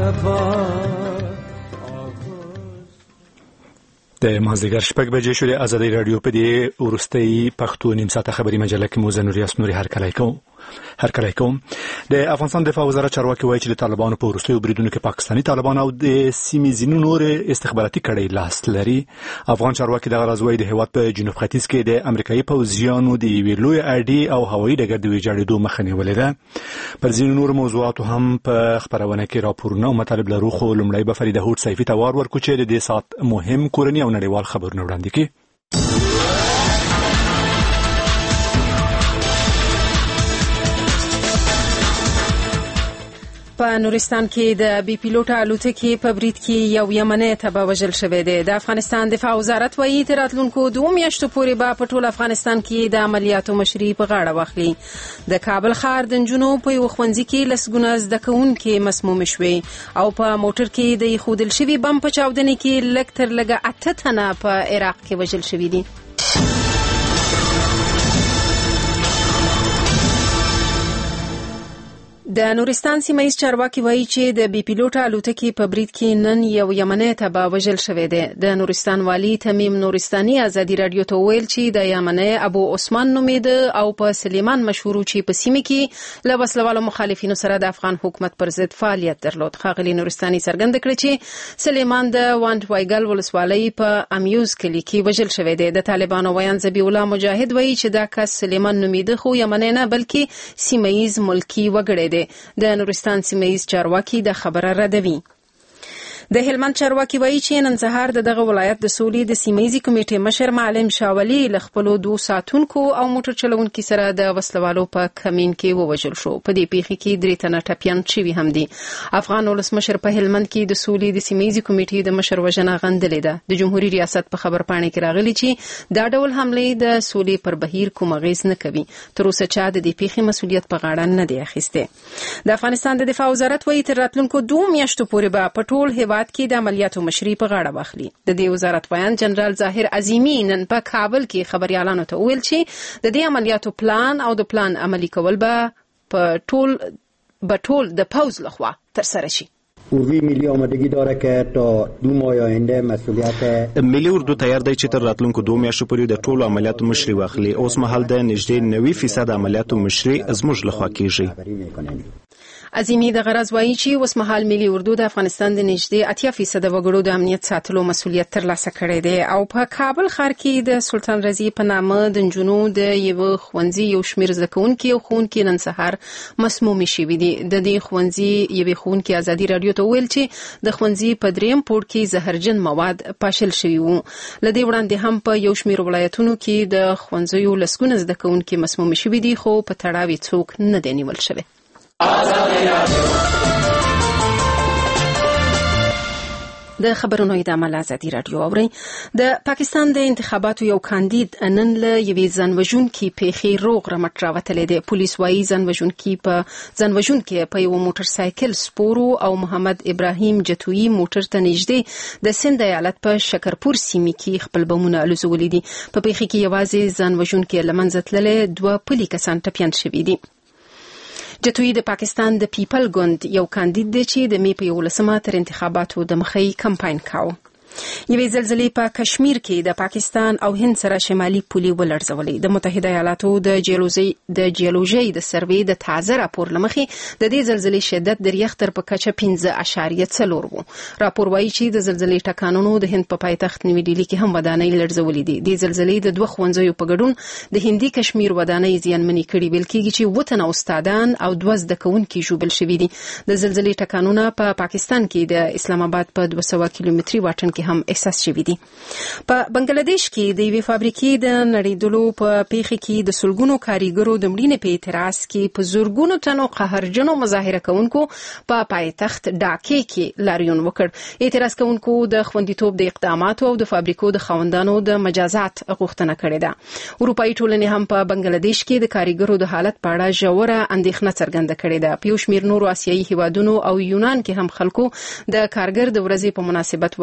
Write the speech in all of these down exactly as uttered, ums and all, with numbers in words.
د مازدیګر شپږ بجې شولې. ازادي راډیو په دې وروستۍ پښتو نیم ساعته خبري مجله کې مو زنوري اسنوري هرکلی کوم هرکلی کوم د افغانستان دفاع وزارت چارواکي وایي چې د طالبانو په وروستیو بریدونو کې پاکستاني طالبان او د سیمې ځینو نور استخباراتي کړۍ لاس لري. افغان چارواکي دغه راز وایي د هېواد په جنوب ختیځ کې د امریکایي پوځیانو د یوې لویې اډې او هوایي ډګر د ویجاړېدو مخه نیولې ده. پر ځینو نورو موضوعاتو هم په خپرونه کې راپورونه او مطالب لرو، خو لومړی به فرید هوډ سیفي ته وار ورکړو چې د دې ساعت مهم کورني او نړیوال خبرونه وړاندې کړي. په نورستان کې د بي پیلوټه الوتکې په برید کې یو یمنی تباه وژل شوی دی. د افغانستان دفاع وزارت وایي تر راتلونکو دوه میاشتو پورې به په ټول افغانستان کې د عملیاتو مشري په غاړه واخلي. د کابل ښار د نجونو په یو ښوونځي کې لسګونه زده کوونکي مسموم شوي او په موټر کې د ایښودل شوي بم په چاودنې کې لږ تر لږه اته تنه په عراق کې وژل شوي دي. د نورستان سیمه چارواکي وایي چې د بي پیلوټه الوتکې په برید کې نن یو یمنی تباه وژل شوی دی. د نورستان والی تمیم نورستاني ازادي راډیو ته ویل چې د یمنی ابو عثمان نومیده او په سلیمان مشهور چې په سیمه کې له وسلوالو مخالفینو سره د افغان حکومت پر ضد فعالیت درلود. ښاغلي نورستاني څرګنده کړه چې سلیمان د وانټ وایګل ولسوالۍ په امیوز کلي کې وژل شوی دی. د طالبانو ویان ذبیح الله مجاهد وایي چې دا کس سلیمان نومیده خو یمنی نه بلکې سیمه‌ایز ملکی وګړی دی. د نورستان سیمه‌ایز چارواکي د خبره ردوي. د هلمند چارواکي وایي چې نن سهار دغه ولایت د سولې د سیمه‌ایزي کمیټې مشر معلم شاولي له خپلو دوه ساتونکو او موټر چلونکو سره د وسلوالو په کمین کې ووژل شو. په دې پیښه کې درې تنه ټپیان شوي هم دي. افغان ولسمشر په هلمند کې د سولې د سیمه‌ایزي کمیټې د مشر وژنه غندلې ده. د جمهوریت ریاست په خبرپاڼه کې راغلي چې دا ډول حملې د سولې پر بهیر کوم اغیز نه کوي. تر اوسه چا د دې پیښې مسؤلیت په غاړه نه دی اخیسته. د افغانستان د دفاع وزارت وایي تر راتلونکو دوه میاشتو پورې به په ټول هیواد کې د عملیاتو مشري په غاړه واخلي. د دې وزارت ویان جنرال ظاهر عظیمی نن په کابل کې خبريالانو ته ویل چې د دې عملیاتو پلان او د پلان عملی کول به په ټول به ټول د پوز لخوا تر سره شي. اردوی ملی آمادگی داره که تا دو ماه آینده مسئولیت ملی اردو تیار دی چې تر راتلونکو دوه میاشتو پورې د ټولو عملیاتو مشري واخلي. اوس مهال د نږدې نوي فیصد عملیاتو مشري زموږ لخوا کیږي. عظیمی د غرض وایي چې اوس مهال ملي اردو د افغانستان د نږدې اتیا فیصد وګړو د امنیت ساتلو مسؤلیت ترلاسه کړی دی او په کابل ښار کې د سلطان رضی په نامه د نجونو د یو ښوونځي یو شمېر زده کوونکي او ښوونکي نن سهار مسموم شوي دي. د دې ښوونځي یوې ښوونکي ازادي راډیو ته ویل چې د ښوونځي په دریم پوړ کې زهرجن مواد پاشل شوي وو. له دې وړاندې هم په یو شمېر ولایتونو کې د ښوونځیو لسګونه زده کوونکي مسموم شوي دي خو په تړاو یې څوک نه دی نیول شوی. د خبرونو ادامه ازادي راډیو اوري. د پاکستان د انتخاباتو یو کاندید نن له یوې ځانوژونکي پیښې روغ رمټ راوتلی دی. پولیس وایي ځانوژونکي په ځانوژونکي په یو موټر سایکل سپورو او محمد ابراهیم جتویی موټر ته نږدې د سند ایالت په شکرپور سیمې کې خپل بمونه الوزولي دي. په پیښه کې یوازې ځانوژونکي له منځه تللي دوه پلي کسان ټپیان شوي دي. جتویی د پاکستان د پیپل ګوند یو کاندید دی چې د می په یولسمه تر انتخاباتو د مخې کمپاین کاوه. یوې زلزلې په کشمیر کې د پاکستان او هند سره شمالي پولې ولړزولې. د متحده ایالاتو د جیولوژي د جیولوژي د سروې د تازه راپور لمخې د دې زلزلې شدت د ریختر په کچه پنځه اعشاریه څلور وو. راپور وایي چې د زلزلې ټکانونو د هند په پایتخت نیو ډیلی کې هم ودانۍ لړزولې دي. د زلزلې د دوه ښوونځیو په ګډون د هندي کشمیر ودانۍ زیانمنې کړي ویل کېږي چې وطن استادان او دوه زده کوونکي ژوبل شوي دي. د زلزلې ټکانونه په پاکستان کې د اسلام آباد په دوه سوه کیلومتري واټن کې هم احساس شوي دي. په بنگلاديش کې د یوې فابریکې د نړیدلو په پیښه کې د سلګونو کاریګرو د مړینې په اعتراض کې په زورګونو تنو قهرجنو مظاهره کوونکو په پایتخت ډاکې کې لاریون وکړ. اعتراض کوونکو د خوندیتوب د اقداماتو او د فابریکو د خاوندانو د مجازات غوښتنه کړې ده. اروپאי ټولنې هم په بنگلاديش کې د کاریګرو د حالت په اړه ژوره اندېښنه څرګنده کړې ده. په یو شمېر نورو آسیایي هیوادونو او یونان کې هم خلکو د کارګر د ورځې په مناسبت ورته اعتراض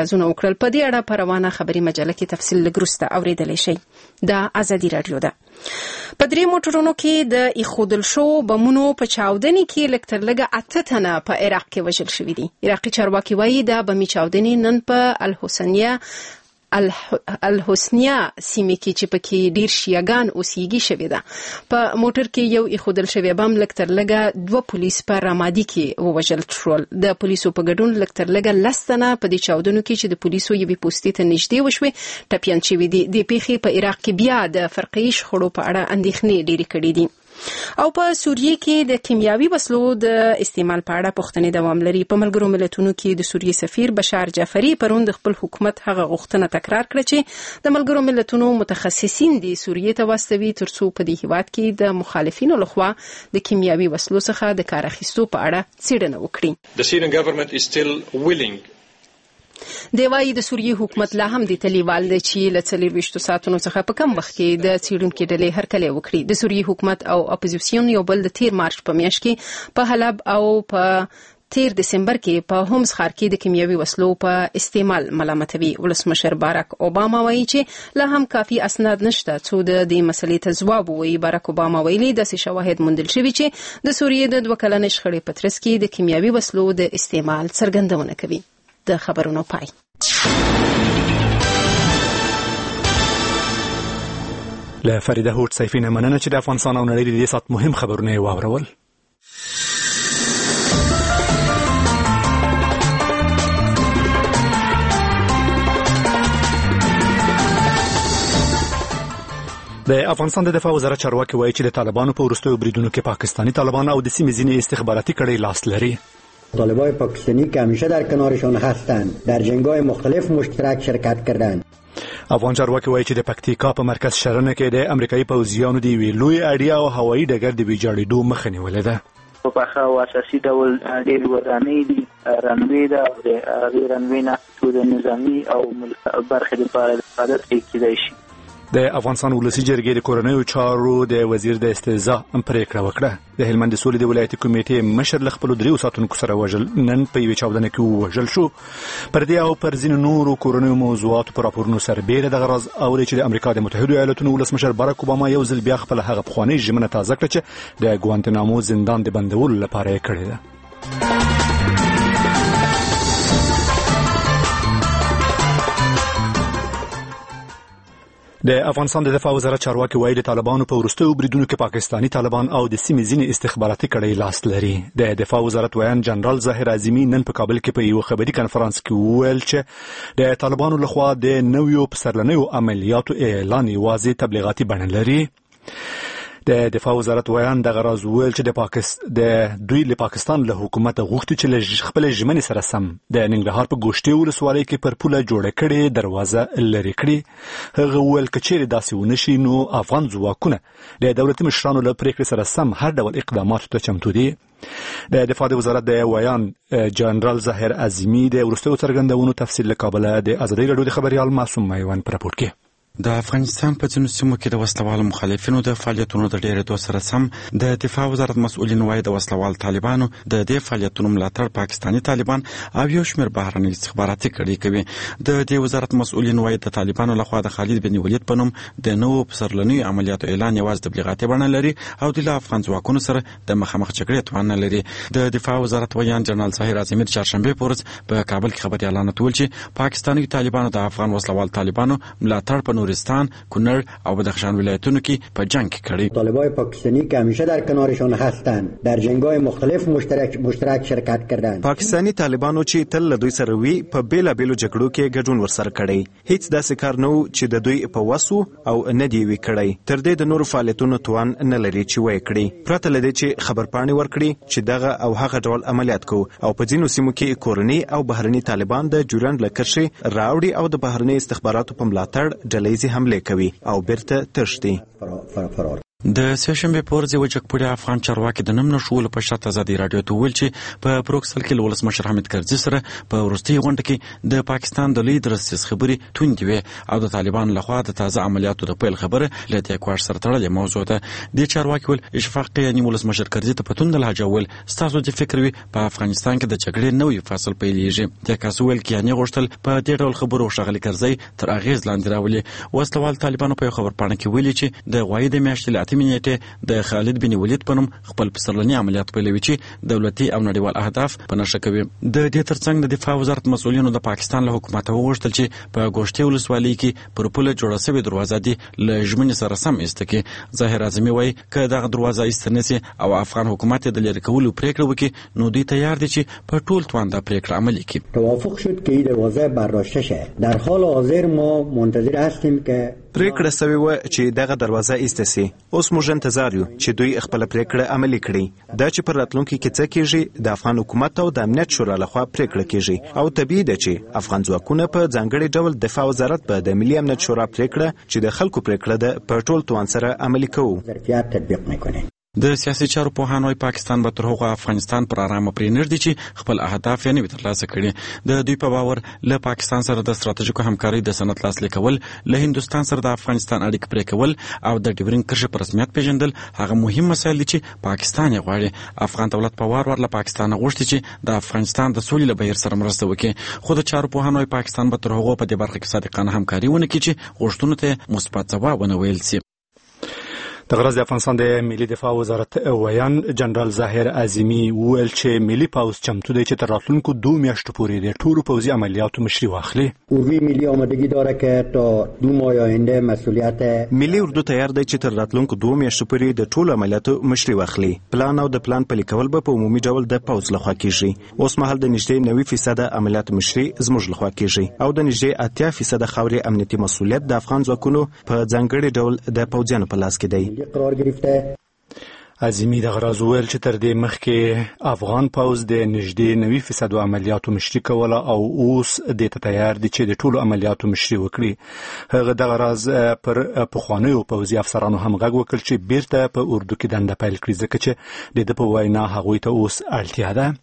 اعتراضونه وکړل. په دې اړه په روانه خبري مجله کې تفصیل لګروسته اوریدلی شي. دا ازادي رادیو ده. په درې موټرونو کې د ایښودل شو بمونو په چاودنې کې لږ تر لږه اته تنه په عراق کې وژل شوي دي. عراقي چارواکي وایي دا بمي چاودنې نن په الحسنیه الحسنیه سیمه کې چې پکې ډیر شیعاګان اوسېږي شوی ده. په موټر کې یو ایښودل شوی بم لږ تر لږه دوه پولیس په رامادي کې ووژل شول. د پولیسو په ګډون لږ تر لږه لس تنه په دې چاودنو کې چې د پولیسو یوې پوستې ته نږدې وشوې ټپیان شوي دي. د پیښې په عراق کې بیا د فرقي شخړو په اړه اندېښنې ډېرې کړې دي. او په سوریه کې د کیمیاوي وسلو د استعمال په اړه پوښتنې دوام لري. په ملګرو ملتونو کې د سوریه سفیر بشار جعفری پرون د خپل حکومت هغه غوښتنه تکرار کړه چې د ملګرو ملتونو متخصصین د سوریه ته واستوي ترڅو په دې هیواد کې د مخالفینو لخوا د کیمیاوي وسلو څخه د کار اخیستو په اړه څېړنه وکړي. The Syrian government is still willing دی وايي د سوریه حکومت لا هم د تلیوال دی چې له څلورویشتو ساعتونو څخه په کم وخت کې د څېړونکو ډلې هرکلی وکړي. د سوریه حکومت او اپوزیسیون یو بل د تیر مارچ په میاشت کې په حلب او په تیر دسمبر کې په هومز ښار کې د کیمیاوي وسلو په استعمال ملامتوي. ولسمشر باراک اوباما وایي چې لا هم کافي اسناد نشته څو د دې مسلې ته ځواب ووایي. باراک اوباما ویلي داسې شواهد موندل شوي چې د سوریه د دوه کلنې شخړې په ترڅ کې د کیمیاوي وسلو د استعمال څرګندونه کوي. د خبرونو پای. له فریده هوټ سیفینه مننه چې د افغانستان او نړۍ د دې سات مهم خبرونه واورول. د افغانستان د دفاع وزارت چارواکي وایي چې د طالبانو په وروستیو بریدونو کې پاکستانی طالبان او د سیمې ځینې استخباراتي کړۍ لاس لري. طالبان پاکستانی که همیشه در کنارشان هستند در جنگ‌های مختلف مشترک شرکت کردند. افغان چارواکي وایي چې د پکتیکا په مرکز شرنه کې د امریکایي پوځیانو د یوې لوی اړیا او هوایي ډګر د ویجاړېدو مخه نیولې ده. په پخه او اساسي ډول ډېر ودانۍ دي، رنوی ده او د هغې رنوی نه د نظامي او برخې لپاره استفاده کېدای شي. د افغانستان ولسی جرګې د کورنیو چارو د وزیر د استهزاء پریکړه وکړه. د هلمند سولې د ولایتي کمیټې مشر ل خپل دریو ساتونکو سره وژل نن په یوه چاودنه کې وژل شو. پر دې او پر ځینو نورو کورنیو موضوعاتو پر راپورونو سربېره د غرض اوري چې د امریکا د متحده ایالاتونو ولسمشر باراک اوباما یو ځل بیا خپل هغه پخوانی ژمنه تازه کړه چې د ګوانتنامو زندان د بندولو لپاره یې کړې ده. د افغانستان د دفاع وزارت چارواکي وایي د طالبانو په وروستیو بریدونو کې پاکستانی طالبان او د سیمې ځینې استخباراتي کړۍ لاس لري. د دفاع وزارت ویان جنرال ظاهر اعظمي نن په کابل کې په یو خبري کنفرانس کې وویل چې د طالبانو لخوا د نویو پسرلنیو عملیاتو اعلان یوازې تبلیغاتي بڼه لري. د دفاع وزارت ویان د غرض ویل چې د پاکستان د دوی له پاکستان له حکومت غوښتي چې له خپل ژمنې سره سم د ننګرهار په ګوشتي ولسوالۍ کې پر پوله جوړه کړي دروازه لري کړي. هغه ویل کچېر داسې ونشي نو افغان ځواکونه د دولتي مشرانو له پریکړې سره سم هر ډول اقداماتو ته چمتو دي. د دفاع وزارت د ویان جنرال ظاهر اعظمي د وروستیو څرګندونو تفصیل له کابل د ازادي رادیو د خبريال معصوم میوان پر راپور کې. د افغانستان په ځینو سیمو کې د وسلوال مخالفینو د فعالیتونو د ډېرېدو سره سم د دفاع وزارت مسؤلین وایي د وسلوال طالبانو د دې فعالیتونو ملاتړ پاکستانی طالبان او یو شمېر بهرني استخباراتي کړۍ کوي. د دې وزارت مسؤلین وایي د طالبانو لخوا د خالد بن ولید په نوم د نوو پسرلنیو عملیاتو اعلان یوازې تبلیغاتي بڼه لري او د افغان ځواکونو سره د مخامخ جګړې توان نه لري. د دفاع وزارت ویان جنرال ظاهر اعظمي د چهارشنبې په ورځ په کابل کې خبريالانو ته وویل چې پاکستانی طالبانو د افغان وسلوال طالبانو ملاتړ په نورستان او بدخشان ولایتونو کې په جنگ کې کړي. طالبان پاکستانی که همیشه در کنارشان هستند در جنگ‌های مختلف مشترک مشترک شرکت کردند. پاکستانی طالبانو چې تل له دوی سره وی په بیلا بیلو جګړو کې ګډون ورسره کړي. هیڅ داسې کار نه و چې د دوی په وسو او نه دی وی کړي. تر دې د نورو فعالیتونو توان نه لري چې وای کړي. پرته لدې چې خبرپاڼې ورکړي چې دغه او هغه ډول عملیات کو او په ځینو سیمو کې کورني او بهرني طالبان د جوړند لکرشي راوړي او د بهرني استخباراتو په ملاتړ ډلېزي حمله کوي او بیرته تښتي. د سیشنبه په ورځ وجکپوړي افغان چارواکي د نم نشول په شرط ازادي رادیو ته ویل چې په بروکسل کې ولس مشر حامد کرزي سره په ورستي غونډه کې د پاکستان د لیډر سیس خبري توندې وي او د طالبان لخوا د تازه عملیاتو د پیل خبره لته کوار سره تړلې موضوع ده. د چارواکي ول اشفاق یعنی ولس مشر کرزي ته پتون د لهجه ول ستاسو د فکر وي په افغانستان کې د جګړې نوې فصل پیلېږي. د کاسوول کې یعنی غوښتل په دې ډول خبرو شغلي کرزي تر اغیز لاندې راولي. وسلوال طالبانو په خبر پاڼه کې ویلي چې د غوای د میاشتې منیټه د خالد بن ولید په نوم خپل پسرلنی عملیات پیلوي چې دولتي او نړیوال اهداف په نښه کوي. د دې ترڅنګ د دفاع وزارت مسؤلینو د پاکستان له حکومت وغوښتل چې په ګوشتي ولسوالۍ کې پر پوله جوړه شوې دروازه دي له ژمنې سره سم ایسته کې. ظاهر اعظمي وایي که دغه دروازه ایسته نشي او افغان حکومت د لرې کولو پریکړه وکړي نو دوی تیار دي چې په ټول توان د پریکړه عملي کړي. توافق شد که این دروازه برداشته شه. در حال حاضر ما منتظر هستیم که پریکړه سوی و چې دغه دروازه ایسته سي. اوس موږ انتظار یو چې دوی خپل پریکړه عملي کړي. دا چې پر راتلونکي کې څه کیږي د افغان حکومت او د امنیت شورا لخوا پریکړه کیږي او طبیعي ده چې افغان ځواکونه په ځانګړي ډول دفاع وزارت به د ملي امنیت شورا پریکړه چې د خلکو پریکړه ده په ټول توان سره عملي کوو. ظرفیت تطبیق میکنه. د سیاسي چارو پوهان وايي پاکستان به تر هغه افغانستان پر آرامه پرې نږدې چې خپل اهداف یې نوي ترلاسه کړي. د دوی په باور له پاکستان سره د ستراتیژیکو همکارۍ د سند لاسلیک کول، له هندوستان سره د افغانستان اړیکې پرې کول او د ډیورنډ کرښې په رسمیت پیژندل هغه مهم مسایل دي چې پاکستان یې غواړي. افغان دولت په وار وار له پاکستان غوښتي چې د افغانستان د سولې له بهیر سره مرسته وکړي. خو د چارو پوهان وايي پاکستان به تر هغه په دې برخه کې صادقانه همکاري ونه کړي چې غوښتنو ته مثبت ځواب ونه ویل شي. د غرض د افغانستان د ملي دفاع وزارت ویان جنرال ظاهر اعظمي ویل چې ملي پوز چمتو دی چې تر راتلونکو دو میاشتو پورې د ټولو پوځي عملیاتو مشري واخلي. اردوی ملی آمادگی داره که تا دو ماه آینده مسئولیت ملي اردو تیار دی چې تر راتلونکو دو میاشتو پورې د ټولو عملیاتو مشري واخلي. پلان او د پلان پلي کول به په عمومي ډول د پوز لخوا کیږي. اوس مهال د نږدې نوي فیصد عملیات مشري زموږ لخوا کیږي او د نږدې اتیا فیصد خاورې امنیتي مسؤلیت د افغان ځواکونو په ځانګړي ډول د پوځیانو په لاس کې دی. قرار گرفته. اعظمي د غرض ویل چې تر دې مخکې افغان پوز د نږدې نوي فیصد عملیاتو مشري کوله او اوس د ته تیار دي چې د ټولو عملیاتو مشري وکړي. هغه د غرض پر پخوانیو پوځي افسرانو هم غږ وکړ چې بیرته په اردو کې دنده پیل کړي ځکه چې د ده په وینا هغوی ته اوس اړتیا ده.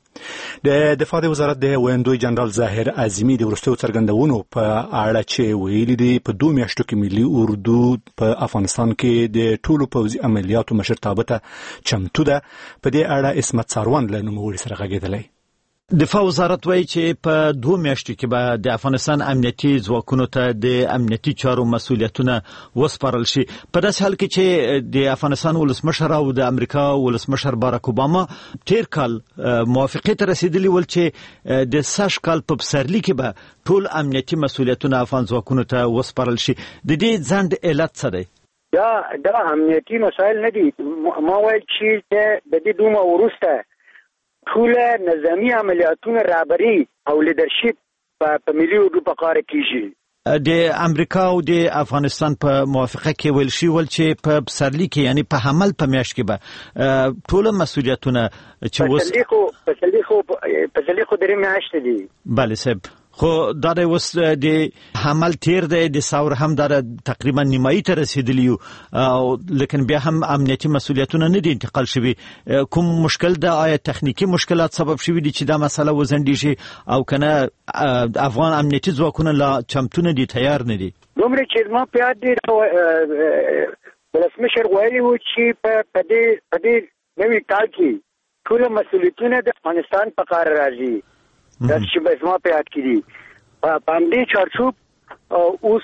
د دفاع وزارت د ویاندوی جنرال ظاهر اعظمي د وروستیو څرګندونو په اړه چې ویلي دي په دوه میاشتو کې ملي اردو په افغانستان کې د ټولو پوځي عملیاتو مشرتابه ته چمتو ده. په دې اړه اسمت ساروان له نوموړي سره غږېدلی. دفاع وزارت وایي چې په دوه میاشتو کې به د افغانستان امنیتي ځواکونو ته د امنیتي چارو مسؤلیتونه وسپارل شي. په داسې حال کې چې د افغانستان ولسمشر او د امریکا ولسمشر باراک اوباما تیر کال موافقې ته رسیدلی ول چې د سږ کال په پسرلي کې به ټول امنیتي مسؤلیتونه افغان ځواکونو ته وسپارل شي. د دې ځنډ علت څه دی؟ دا دا امنیتي مسایل نه دي. ما وایي چې د دې دوه وروسته ټول نظامی عملیاتونه رهبری او لیدرشپ په ملي اردو په کار کیږي. د امریکا او د افغانستان په موافقه کې ویل شي ول چې په پسرلي کې یعنی په حمل په میاشت کې به ټول مسؤلیتونه چې وس پسرلي خو پسرلي خو پسرلي خو درې میاشتې دي. بله صاحب خو دا د وس د حمل تیر دی د ساور هم دا تقریبا نیمایي ته رسیدلی او لیکن بیا هم امنیتي مسؤلیتونه نه دي انتقال شوي. کوم مشکل د آیا تخنیکی مشکلات سبب شوي دي چې دا مسله وزندي شي او کنه افغان امنیتي ځواکونه لا چمتو نه دي تیار نه دي؟ دومره چې ما په یاد دي ولسمشر ویلي و چې په دې په دې نوي کال کې ټول مسؤلیتونه د افغانستان په کار راځي. دا چې به زما په یاد کې دي په همدې چارچوب اوس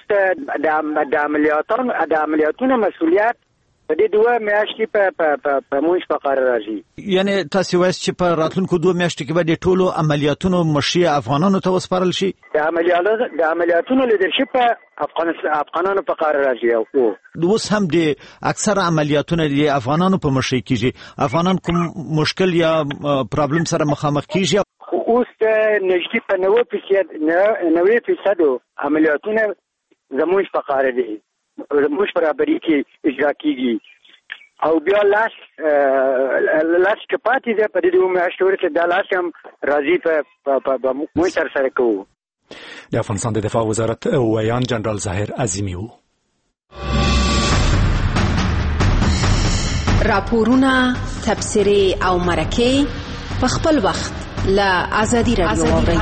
د عملیاتونو د عملیاتونو مسؤلیت په دې دوه میاشتې په په موږ په کار راځي. یعنی تاسو وایئ چې په راتلونکو دوه میاشتو کې به د ټولو عملیاتونو مشري افغانانو ته وسپارل شي. د عملیاتو د عملیاتونو لیدرشپ افغانستان افغانانو په کار راځي او اوس هم د اکثر عملیاتونه د افغانانو په مشري کیږي. افغانان کوم مشکل یا پرابلم سره مخامخ کیږي؟ اوس نږدې په نوي فیصد نوي فیصد عملیاتونه زموږ په کار دي زموږ په رهبري کې اجرا کیږي او بیا لاس لاس کې پاتې ده په دې دوه میاشتو کې دا لاس هم راځي په موږ تر سره کوو. د افغانستان د دفاع وزارت ویان جنرال ظاهر اعظمي و. راپورونه، تبصرې او مرکې په خپل وخت له ازادي راډیو اورئ.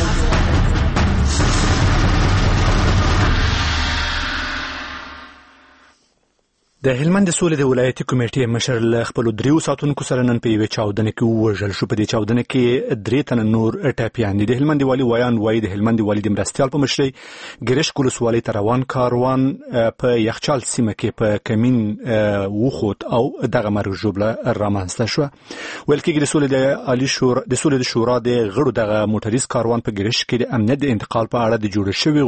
د هلمند سولې د ولایتي کمیټې مشر له خپل دریو ساتونکو سره نن په یوه چاودنه کې ووژل شو. په دې چاودنه کې درې تنه نور ټپیان دي. د هلمند والي ویان وایي د هلمند والي د مرستیال په مشرۍ ګرشک ولسوالۍ ته روان کاروان په یخچال سیمه کې په کمین وخوت او دغه مرګ ژوبله رامنځته شوه. ویل کېږي د سولې د عالي شورا د سولې د شورا د غړو دغه موټریز کاروان په ګرشک کې د امنیت د انتقال په اړه د جوړ شوي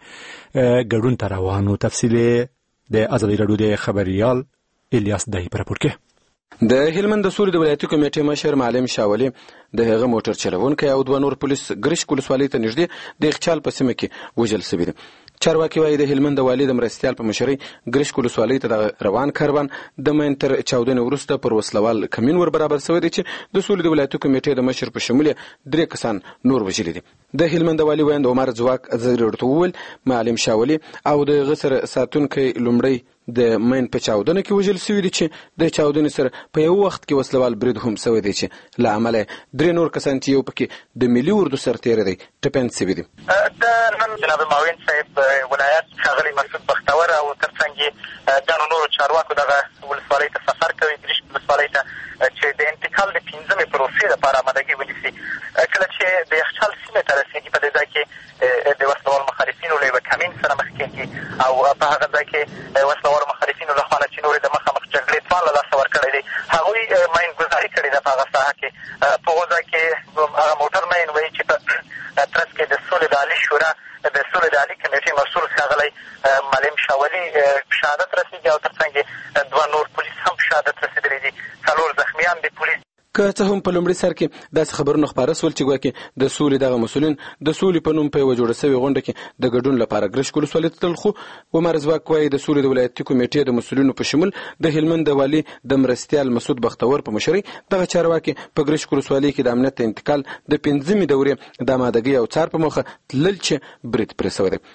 غونډې ګډون ته روان و. تفصیل د ازادي راډیو د خبريال الیاس دای پر راپور کې. د هلمند سولې د ولایتي کمیټې مشر معلم شاولي د هغه موټر چلوونکی او دوه نور پولیس ګرشک ولسوالۍ ته نږدې د یخچال په سیمه کې وژل شوي دي. چارواکي وایي د هلمند والي د مرستیال په مشرۍ ګرشک ولسوالۍ ته روان کاروان د مین تر چاودنې وروسته پر وسلوال کمین ور برابر شوی دی چې د سولې د ولایتي کمیټې د مشر په شمول درې کسان نور وژلي دي. د هلمند والي ویاند عمر ځواک ازریړ وویل معلم شاولي او د غسر ساتونکي لومړی د مین په چاودنه کې وژل شوی دي چې د چاودنې سره په یو وخت کې وسلوال برید هم شوی دی چې له امله درې نور کسان چې یو پکې د ملي اردو سرتیر دی ټپیان شوي دي. د نن جناب معاون صاحب ولایت ښاغلی مسعود بختور او ترڅنګ د نورو چارواکو دغه ولسوالۍ ته سفر کوي ګرشک ولسوالۍ ته چې د انتقال د پنځمې پروسې لپاره آمادګي ونیسي. کله چې د یخچال سیمې ته رسېږي په دې ځای کې د وسلوال مخالفینو له یوه کمین سره مخ کېږي او په هغه ځای کې وسلوال مخالفینو له خوا نه چې نورې د مخامخ جګړې توان له لاسه ورکړی دی هغوی ماینګذاري کړې ده په هغه ساحه کې. په هغو ځای کې هغه موټر مین وایي چې په ترڅ کې د سولې د عالي شورا د سولې د عالي کمیټې مسؤل ښاغلی معلم شاولي شهادت رسېږي او ترڅنګ دوه نور پولیس هم شهادت رسېدلي دي. څلور زخمیان دي پولیس. که څه هم په لومړي سر کې داسې خبرونه خپاره شول چې ګواکې د سولې دغه مسؤلین د سولې په نوم په یوه جوړه شوې غونډه کې د ګډون لپاره ګرشک ولسوالۍ ته تلل. خو عمر ځواک وایي د سولې د ولایتي کمیټې د مسؤلینو په شمول د هلمند د والي د مرستیال مسعود بختور په مشرۍ دغه چارواکي په ګرشک ولسوالۍ کې د امنیت د انتقال د پنځمې دورې د آمادګۍ او څار په موخه تلل چې برید پرې شوی دی.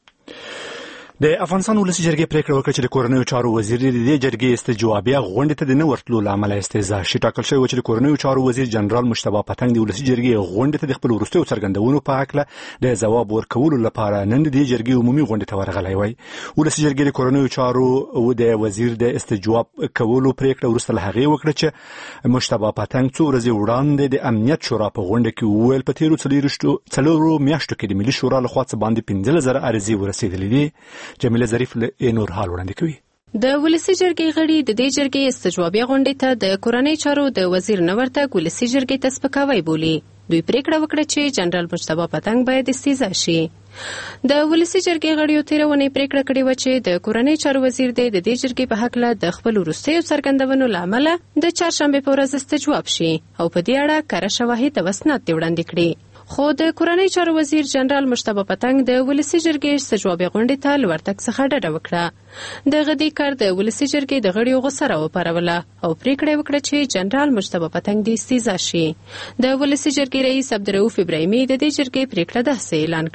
د افغانستان ولسي جرګې پریکړه وکړه چې د کورنیو چارو وزیر د دې جرګې استجوابیه غونډې ته د نه ورتلو له امله استعزا شي. ټاکل شوی و چې د کورنیو چارو وزیر جنرال مجتبی پتنګ د ولسي جرګې غونډې ته د خپل وروستیو څرګندونو په هکله د ځواب ورکولو لپاره نن د دې جرګې عمومي غونډې ته ورغلی وای. ولسي جرګې د کورنیو چارو د وزیر د استجواب کولو پریکړه وروسته له هغې وکړه چې مجتبی پتنګ څو ورځې وړاندې د امنیت شورا په غونډه کې وویل په تېرو څلورو میاشتو کې د ملي شورا لخوا څه باندې پنځلس زره عریضې ورسېدلې دي. جمیله ظریف نور حال وړاندې کوي. د ولسي جرګې غړي د دې جرګې استجوابیه غونډې ته د کورنۍ چارو د وزیر نه ورتګ ولسي جرګې ته سپکاوی بولي. دوی پریکړه وکړه چې جنرال مجتبی پتنګ باید استعزا شي. د ولسي جرګې غړیو تېره اونۍ پریکړه کړې وه چې د کورنۍ چارو وزیر دی د دې جرګې په هکله د خپل وروستیو څرګندونو له امله د چهارشنبې په ورځ استجواب شي او په دې اړه کره شواهد او اسناد دې وړاندې کړي. خو د کورنۍ چارو وزیر جنرال مجتبی پتنګ د ولسي جرګې استجوابیه غونډې ته له ورتګ څخه ډډه وکړه. دغه دې کار د ولسي جرګې د غړیو غوسه راوپاروله او پریکړه وکړه چې جنرال مجتبی پتنګ دې استعزا شي. د ولسي جرګې رئیس عبدالرؤف ابراهیمي د دې جرګې پریکړه داسې اعلان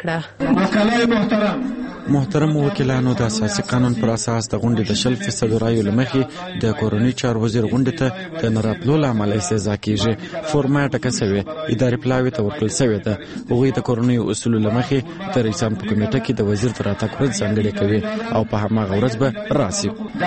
کړه. محترم وکیلانو، د اساسي قانون پر اساس د غونډې د شل فیصد رایو له مخې د کورنۍ چارو وزیر غونډې ته د نه راتلو له امله استعزا کیږي. فورما ټاکل شوې ادارې پلاوي ته ورکړل شوې ده. هغوی د کورنۍ اصولو له مخې د رئیسان په کمیټه کې د وزیر تر راتګ ورځ ځانګړې کوي او په هماغه ورځ به راسي.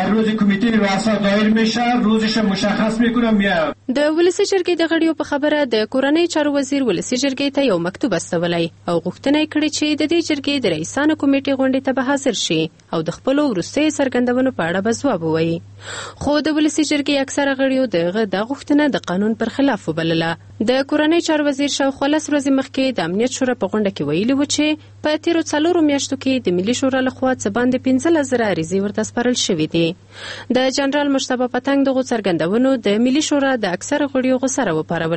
د ولسي جرګې د غړیو په خبره د کورنۍ چارو وزیر ولسي جرګې ته یو مکتوب استولی او غوښتنه یې کړې چې د دې جرګې د رئیسانو کمیټې غونډې ته به حاضر شي او د خپلو وروستیو څرګندونو په اړه به ځواب ووایي. خو د ولسي جرګې اکثره غړیو دغه دا غوښتنه د قانون پر خلاف وبلله. د کورنۍ چارو وزیر شاوخوا لس ورځې مخکې د امنیت شورا په غونډه کې ویلي و چې په تیرو څلورو میاشتو کې د ملي شورا لخوا څه باندې پنځلس زره عریضې ورته سپارل شوي دي. د جنرال مجتبی پتنګ دغو څرګندونو د ملي شورا د اکثره غړیو غوسه راوپاروله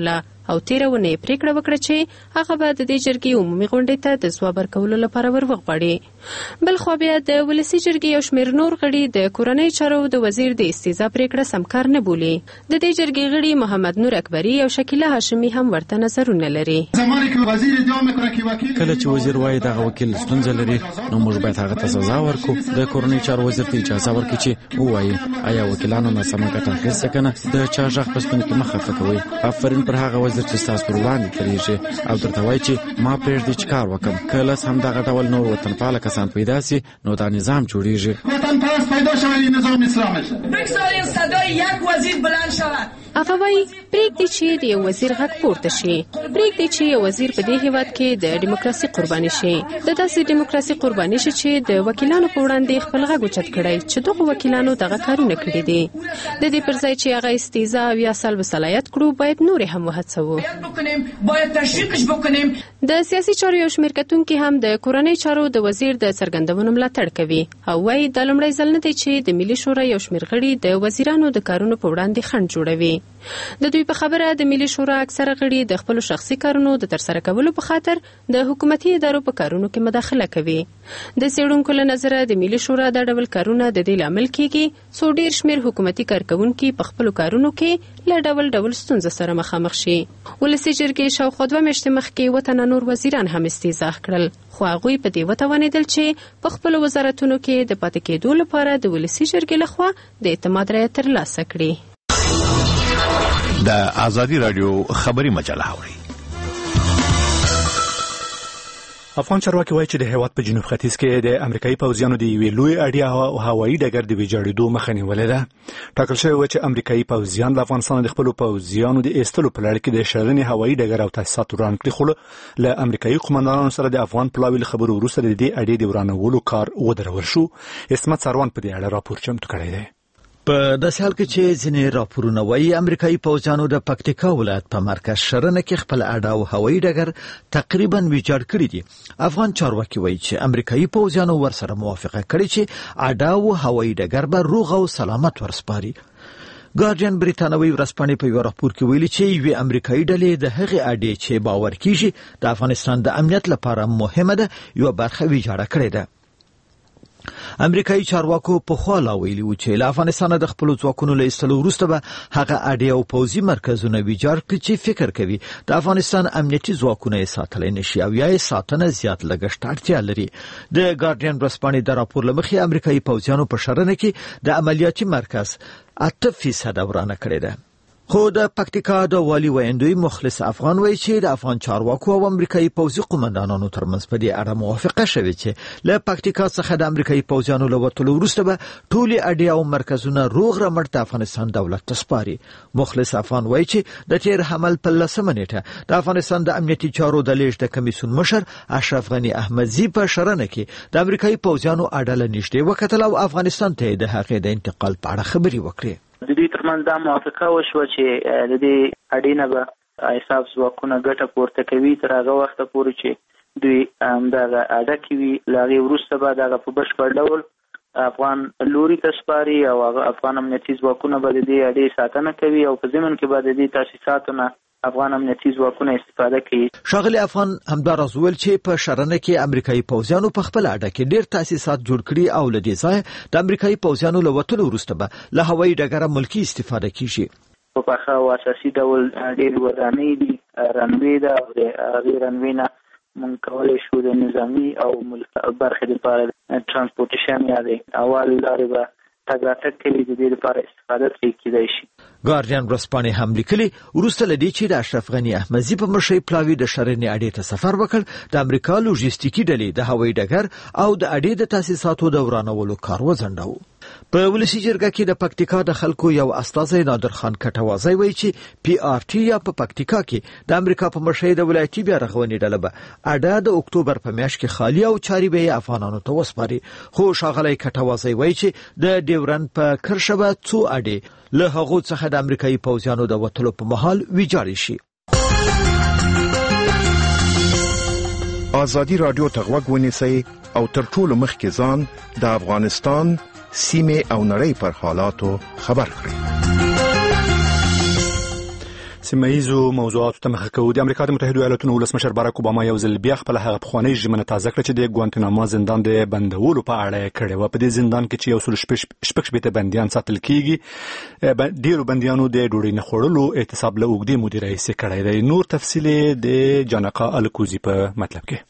او تیرونه پریکړه وکړه چې هغه به د دې جرګې عمومي غونډې ته د ځواب ورکولو لپاره ورغواړي. بل خو بیا د ولسی جرګې یو شمېر نور غړي د کورنۍ چارو د وزیر د استیضاح پریکړه سمکار نه بولي. د دې جرګې غړي محمد نور اکبری او شکیله هاشمی هم ورته نظرونه لري. کله چې وزیر وایي دغه وکیل ستونزه لري نو موږ باید هغه ته سزا ورکړو. د کورنۍ چارو وزیر ته اجازه ورکړي چې ووایي ایا وکیلانو ناسمه ګټه اخیسته کنه. د چا غږ په ستوني کې مه خفه کوئ. آفرین پر هغه وزیر چې ستاسو پر وړاندې درېږي او درته وایي چې ما پرېږدي چې کار وکړم. کله هم دغه ډول نور وطنپاله کسان پیدا سي نو دا نظام جوړیږي. وطن پرست پیدا شوی نظام اسلام شه. بگذاریم صدای یک وزیر بلند شود. هغه وایي پرېږدي چې د یو وزیر غږ پورته شي. پرېږدي چې یو وزیر په دې هیواد کې د دیموکراسي قرباني شي. د داسې دیموکراسي قرباني شي چې د وکیلانو په وړاندې خپل غږ اوچت کړي چې دغه وکیلانو دغه کارونه کړي دي. د دې پر ځای چې هغه استیضاح یا سلب صلاحیت کړو باید نور هم وهڅوو. باید تشویقش بکنیم. د سیاسي چارو یو شمېر کتونکي هم د کورنۍ چارو د وزیر د څرګندونو ملاتړ کوي او وایي دا لومړی ځل نه دی چې د ملي شورا یو شمېر غړي د وزیرانو د کارونو په وړاندې خنډ جوړوي. د دوی په خبره د ملي شورا اکثره غړي د خپل شخصي کارونو د ترسره کولو په خاطر د حکومتي ادارو په کارونو کې مداخله کوي. د څېړونکو له نظره د ملي شورا د ډول کارونه د دې لامل کیږي څو ډیر شمیر حکومتي کارکونکي په خپل کارونو کې له ډول ډول ستونزو سره مخامخ شي. ولسی جرګې شاوخوا دوه میاشتې مخکې وطن نور وزیران هم استیضاح کړل خو هغوی په دې وتوانېدل چې په خپل وزارتونو کې د پاتې کېدو لپاره د ولسی جرګې لخوا د اعتماد رایه ترلاسه کړي. د آزادی رادیو خبری مجله اوري. افغان چارواکي وایي چې د هیواد په جنوب ختیځ کې د امریکایي پوځیانو د یوې لوی اړیا او هوایي ډګر د ویجاړېدو مخه نیولې ده. ټاکل شوی و چې امریکایي پوځیان له افغانستان د خپلو پوځیانو د ایستلو په لړ کې د شرنې هوایي ډګر او تاسیسات وران کړي خو له امریکایي قومندانانو سره د افغان پلاوي له خبرو وروسته د دې اړې د ورانولو کار ودرول شو. اسمت سروان په دې اړه راپور چمتو کړی دی. په داسې حال کې چې ځینې راپورونه وایي امریکایي پوځیانو د پکتیکا ولایت په مرکز شرنه کې خپل اډه او هوایي ډګر تقریبا ویجاړ کړی دي. افغان چارواکي وایي چې امریکایي پوځیانو ورسره موافقه کړې چې اډه او هوایي ډګر به روغ او سلامت ورسپاري. ګارډین بریتانوي ورځپاڼې په یو راپور کې ویلي چې یوې امریکایي ډلې د هغې اډې چې باور کیږي د افغانستان د امنیت لپاره مهمه ده یو برخه ویجاړه کړې ده. امریکایي چارواکو په خوا لا ویلي و چې له افغانستان د خپل ځواکونو له ایستلو وروسته به هغه اډې او پوځي مرکزونه ویجاړ کړي چې فکر کوي د افغانستان امنیتي ځواکونه یې ساتلی نشي او یا یې ساتنه زیات لګښت اړتیا لري. د ګارډین ورځپاڼې د راپور له مخې امریکایي پوځیانو په شرنه کې د عملیاتي مرکز اته فیصد ورانه کړې ده. خو د پکتیکا د والی ویندوی مخلص افغان وایي چې د افغان چارواکو او امریکایي پوځي قومندانانو ترمنځ په دې اړه موافقه شوې چې له پکتیکا څخه د امریکایي پوځیانو له وتلو وروسته به ټولې اډې او مرکزونه روغ رمټ د افغانستان دولت ته سپاري. مخلص افغان وایي چې د تیر حمل په لسمه نیټه د افغانستان د امنیتي چارو د لیږد د کمیسیون مشر اشرف غني احمدزي په شرنه کې د امریکایي پوځیانو اډه له نږدې وکتل او افغانستان ته د هغې د انتقال په اړه خبرې وکړې. د دې ترمنځ دا موافقه وشوه چې د دې اډې نه به ایساف ځواکونه ګټه پورته کوي تر هغه وخته پورې چې دوی همدغه اډه کې وي. له هغې وروسته به دغه په بشپړ ډول افغان لوري ته سپاري او هغه افغان امنیتي ځواکونه به د دې اډې ساتنه کوي او په ضمن کې به د دې تاسیساتو نه افغان امنیتي ځواکونه استفاده کوي. ښاغلی افغان همداراز وویل چې په شرنه کې امریکایي پوځیانو په خپل اډه کې ډېر تاسیسات جوړ کړي او له دې ځایه د امریکایي پوځیانو له وتلو وروسته به له هوایي ډګره ملکي استفاده کیږي. په پخه او اساسي ډول ډېر ودانۍ دي، رنوې ده او د هغې رنوې نه موږ کولی شو د نظامي او برخې لپاره ترانسپورټیشن یا د هوا لارې به تګ راتګ کوي، د دې لپاره استفاده ترې کیدای شي. ګارډین ورځپاڼې هم لیکلي وروسته له دې چې د اشرف غني احمدزي په مشرۍ پلاوي د شرنې اډې ته سفر وکړ د امریکا لوژیستیکي ډلې د هوایي ډګر او د اډې د تاسیساتو د ورانولو کار وځنډاوه. په ولسی جرګه کې د پکتیکا د خلکو یو استازی نادر خان کټوازی وایي چې پی آر ټي یا په پکتیکا کې د امریکا په مشرۍ د ولایتي بیا رغونې ډله به اډه د اکتوبر په میاشت کې خالی او چاري به افغانانو ته وسپاري. خو ښاغلی کټوازی وایي چې د ډیورن په کرښه به څو اډې له هغو څخه د امریکایي پوځیانو د وتلو په مهال ویجاړې شي. آزادی رادیو ته غوږ ونیسئ او تر ټولو مخکې ځان د افغانستان سیمه او نړۍ پر حالاتو خبر کړئ. سیمه‌ایزو موضوعاتو ته مخه کوو. د امریکا د متحده ایالاتونو ولسمشر باراک اوباما یو ځل بیا خپل هغه پخوانی ژمنه تازه کړه چې د ګوانتنامو زندان د بندولو په اړه کړې و. په دې زندان کې چې یو سل شپږ شپږ بنديان ساتل کیږي، ډیرو بنديانو د ډوډۍ نه خوړلو اعتصاب له اوږدې مودې راهیسې کړی دی. نور تفصیل د جانقا الکوزي په مطلب کې.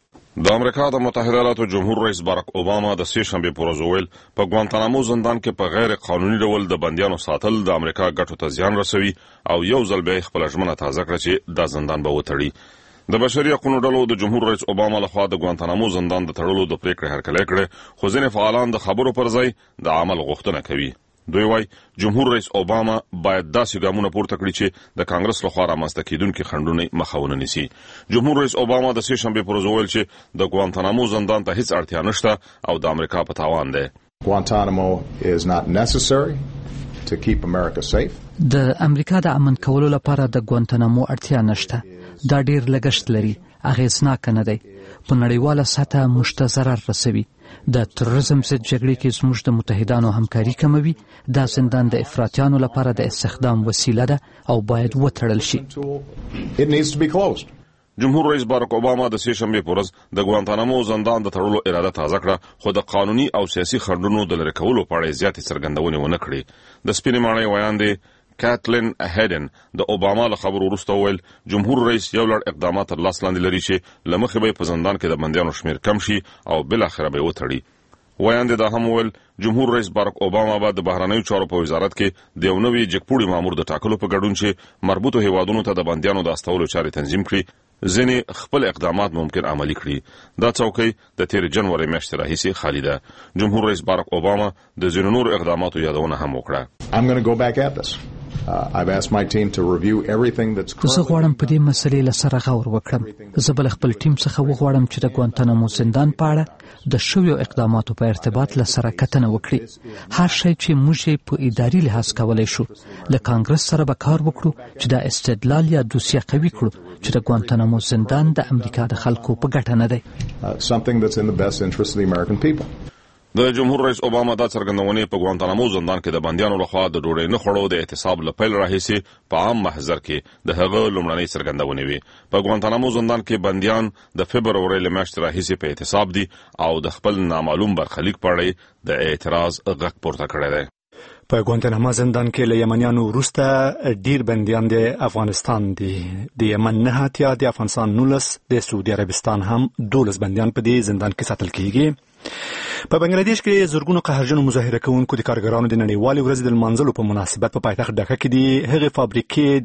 د امریکا د متحده ایالاتو جمهور رئیس باراک اوباما د سې شنبه پر ورځ ویل په ګوانتنامو زندان کې په غیر قانوني ډول د بنديانو ساتل د امریکا ګټو ته زیان رسوي او یو ځل بیا خپل ژمنه تازه کړه چې دا زندان به وتړي. د بشري حقوقو ډلو د جمهور رئیس اوباما لخوا د ګوانتنامو زندان د تړلو د پریکړې هرکلی کړې، خو ځینې فعالان د خبرو پر ځای د عمل غوښتنه کوي. دوی وايي جمهور رئیس اوباما باید داسې ګامونه پورته کړي چې د کانګرس لخوا رامنځته کیدونکي خنډونه مخه ونه نیسي. جمهور رئیس اوباما د سې شنبه پر ورځ ویل چې د ګوانتنامو زندان ته هیڅ اړتیا نشته او د امریکا په تاوان دی. Guantanamo is not necessary to keep America safe. د امریکا د امن کولو لپاره د ګوانتنامو اړتیا نشته. دا ډیر لګښت لري، اغیزناک نه دی، په نړیواله سطحه موږ ته ضرر رسوي. د تروریزم ضد جګړې کې زموږ د متحدانو همکاري کموي. دا زندان د افراطیانو لپاره د استخدام وسیله ده او باید وتړل شي. It needs to be closed. جمهور رئیس باراک اوباما د سې شنبه پر ورځ د ګوانتنامو زندان د تړلو اراده تازه کړه، خو د قانوني او سیاسي خنډونو د لرې کولو په اړه زیاتې څرګندونې ونه کړې. د سپینې ماڼۍ ویاندې کاتلین هیډن د اوباما له خبرو وروسته ویل جمهور رئیس یو لړ اقدامات تر لاس لاندې لري چې له مخې به په زندان کې د بندیانو شمیر کم شي او بالاخره به وتړي. ویاندې دا هم ویل جمهور رئیس باراک اوباما به د بهرنیو چارو په وزارت کې د یو نوي جګپوړي مامور د ټاکلو په ګډون چې مربوطو هیوادونو ته د بندیانو د استولو چارې تنظیم کړي ځینې خپل اقدامات ممکن عملی کړي. دا څوکۍ د تیر جنوري میاشتې راهیسې خالي ده. جمهور رئیس باراک اوباما د ځینو نورو اقداماتو یادونه هم وکړه. I'm going to go back at this. Uh, I've asked my team to review everything that's currently. زه غواړم په دې مسلې له سره غور وکړم. زه بل خپل ټیم څخه وغواړم چې د ګوانتنامو زندان په اړه د شویو اقداماتو په ارتباط له سره کتنه وکړي. هر شی چې موږ په اداري لحاظ کولای شو، له کانګرس سره به کار وکړو چې دا استدلال یا دوسیه قوي کړو چې د ګوانتنامو زندان د امریکا د خلکو په ګټه نه دی. Uh, something that's in the best interest of the American people. د جمهور رئیس اوباما دا څرګندونې په ګوانتنامو زندان کې د بندیانو لخوا د ډوډۍ نه خوړو د اعتصاب له پیل راهیسې په عام محضر کې د هغه لومړنۍ څرګندونې وي. په ګوانتنامو زندان کې بندیان د فبرورۍ له میاشتې راهیسې په اعتصاب دي او د خپل نامعلوم برخلیک په اړه د اعتراض غږ پورته کړی دی. په ګوانتنامو زندان کې له یمنیانو وروسته ډیر بندیان د افغانستان دي. د یمن نه اتیا، د افغانستان نولس، د سعودي عربستان هم دولس بندیان په دې زندان کې ساتل کیږي. په بنگلاديش کې زورګونو قهرجنو مظاهره کوونکو د کارګرانو د نړیوالې ورځې د لمانځلو په مناسبت په پایتخت ډاکا کې د هغې فابریکې د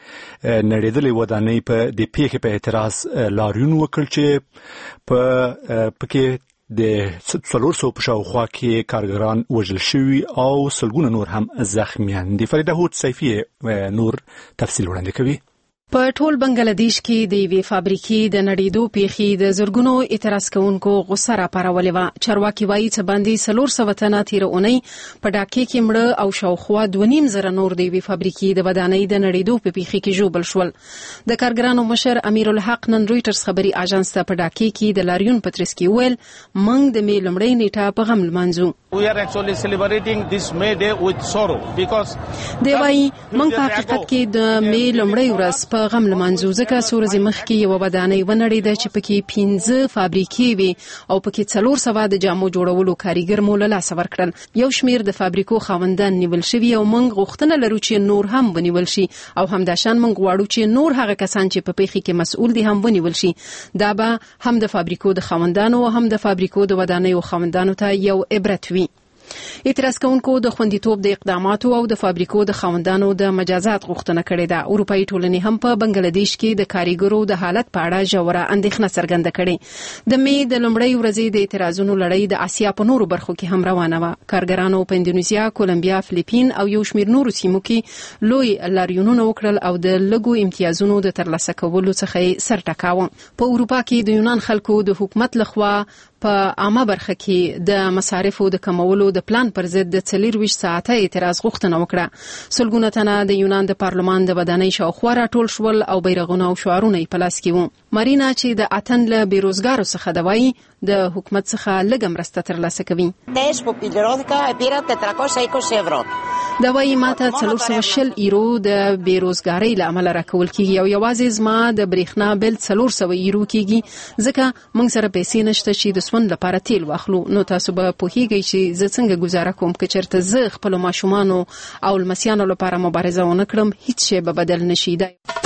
نړیدلې ودانۍ په د پیښې په اعتراض لاریون وکړ چې په پکې د څلور سوه په شاوخوا کې کارګران وژل شوي او سلګونه نور هم زخمیان دي. فریده هوت سیفي نور تفصیل وړاندې کوي. په ټول بنگلاديش کې د یوې فابریکې د نړیدو پیښې د زورګونو اعتراض کوونکو غوسه راپارولې وه. چارواکي وایي چې باندې څلور سوه تنه تېره اونۍ په ډاکې کې مړه او شاوخوا دوه نیم زره نور د یوې فابریکې د ودانۍ د نړیدو په پیښې کې ژوبل شول. د کارګرانو مشر امیر الحق نن رویټرز خبري اژانس ته په ډاکې کې د لاریون په ترڅ کې ویل موږ د مې لومړۍ نیټه په غم لمانځو. We are actually celebrating this May Day with sorrow because دی وایي موږ په حقیقت کې د مې لومړۍ ورځ په غم لمانځو ځکه څو ورځې مخکې یوه ودانۍ ونړېده چې پکې پنځه فابریکې وې او پکې څلور سوه د جامو جوړولو کاریګر مو له لاسه ورکړل. یو شمېر د فابریکو خاوندان نیول شوي او موږ غوښتنه لرو چې نور هم ونیول شي او همداشان موږ غواړو چې نور هغه کسان چې په پیښې کې مسؤل دي هم ونیول شي. دا به هم د فابریکو د خاوندانو او هم د فابریکو د ودانیو خاوندانو ته یو عبرت وي. اعتراض کوونکو د خوندیتوب د اقداماتو او د فابریکو د خاوندانو د مجازات غوښتنه کړې ده. اروپایي ټولنې هم په بنگلاديش کې د کاریګرو د حالت په اړه ژوره اندېښنه څرګنده کړې. د مې د لومړۍ ورځې د اعتراضونو لړۍ د اسیا په نورو برخو کې هم روانه وه. کارګرانو په اندونیزیا، کولمبیا، فلیپین او یو شمېر نورو سیمو کې لوی لاریونونه وکړل او د لږو امتیازونو د ترلاسه کولو څخه یې سر ټکاوه. په اروپا کې د یونان خلکو د حکومت لخوا په عامه برخه کې د مصارفو د کمولو د پلان پر ضد د څلور ویشت ساعته اعتراض غوښتنه وکړه. سلګونه تنه د یونان د پارلمان د ودانۍ شاوخوا راټول شول او بیرغونه او شعارونه یې په لاس کې وو. مارینا چې د اتن له بیروزګارو څخه ده وایي د حکومت څخه لږه مرسته ترلاسه کوي. دا وايي ماته څلور سوه شل ایرو د بیروزګارۍ له امله راکول کیږي او یوازې زما د برېښنا بل څلور سوه ایرو کیږي ځکه موږ سره پیسې نشته چې د سون لپاره تیل واخلو. نو تاسو به پوهیږئ چې زه څنګه گزاره کوم که چېرته زه خپلو ماشومانو او لمسیانو لپاره مبارزه ونه کړم هیڅ شی به بدل نشي.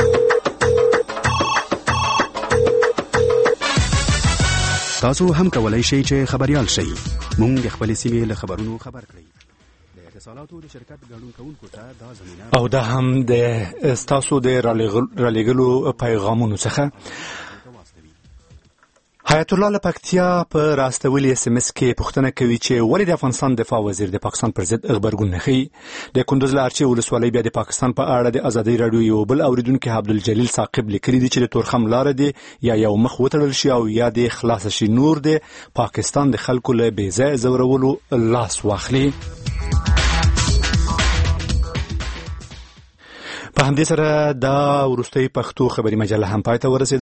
تاسو هم کولای شئ چې خبريال شئ. موږ د خپلې سیمې له خبرونو خبر کړئ. د اتصالاتو د شرکت ګډون کوونکو ته دا زمينه او دا هم د تاسو د رالېګلو پیغامونو څخه. حیات الله له پکتیا په راستولي اس ام اس کې پوښتنه کوي چې ولې د افغانستان دفاع وزیر د پاکستان پر ضد خبرګون نه ښیي. د کندوز له ارچي ولسوالۍ بیا د پاکستان په اړه د ازادۍ راډیو یو بل اوریدونکي عبدالجلیل ثاقب لیکلي دي چې د تورخم لاره دی یا یو مخ وتړل شي او یا د خلاص شي نور د پاکستان د خلکو له بې ځایه زورولو لاس واخلي. په همدې سره دا وروستۍ پښتو خبري مجله هم پای ته ورسېده.